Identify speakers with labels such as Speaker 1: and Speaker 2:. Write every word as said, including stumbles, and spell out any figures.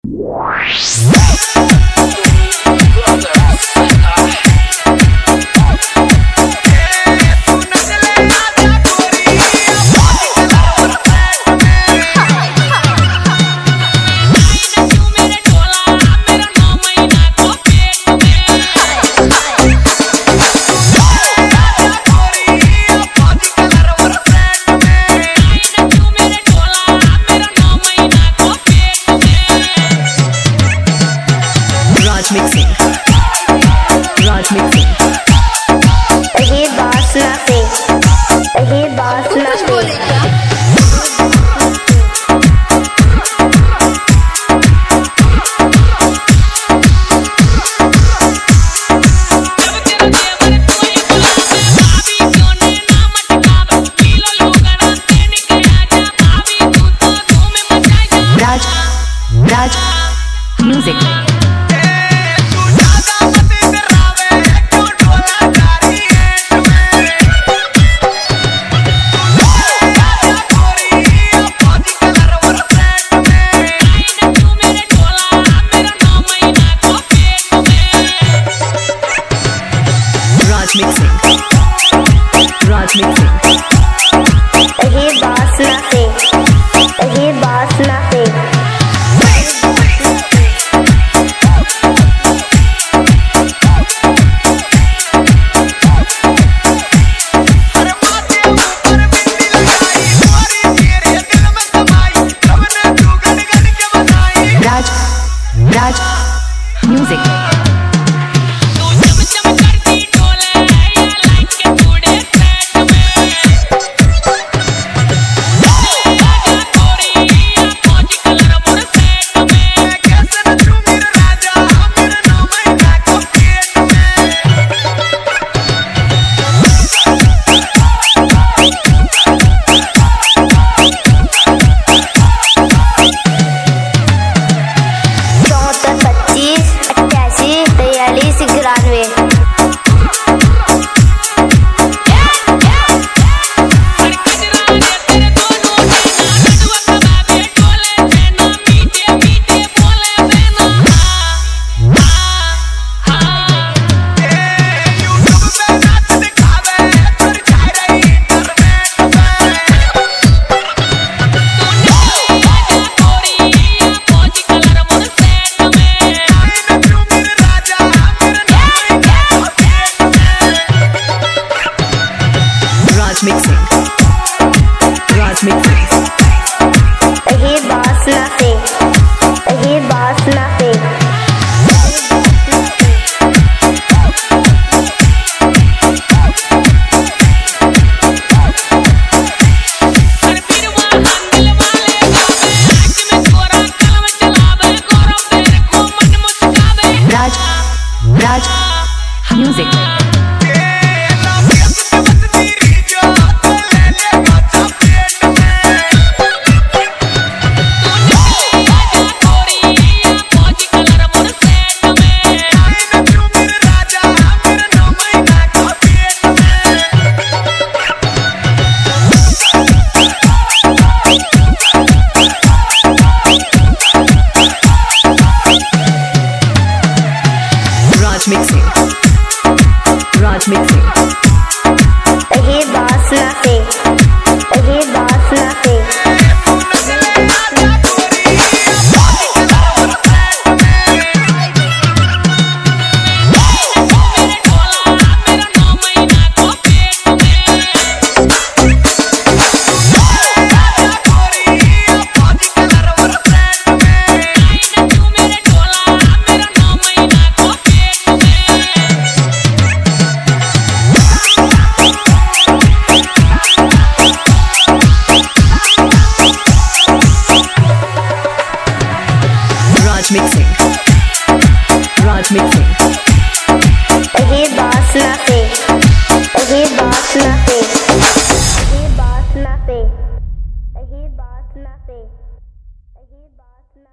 Speaker 1: Mixing, Raj mixing.
Speaker 2: ये बात ना पे, ये बात ना पे।
Speaker 1: Raj, Raj, music. Mixing, Raj mixing.
Speaker 2: ये बात ना पे, ये बात ना पे।
Speaker 1: Raj, Raj, music. Mixing, Raj mixing.
Speaker 2: ये बात ना पे, ये बात ना पे।
Speaker 1: Raj, Raj, music. Mixing, Raj mixing.
Speaker 2: ये बात ना पे, ये बात ना पे।
Speaker 1: Mixing, Raj mixing.
Speaker 2: ये बात ना पे, ये बात ना पे, ये बात ना पे, ये बात ना पे, ये बात ना।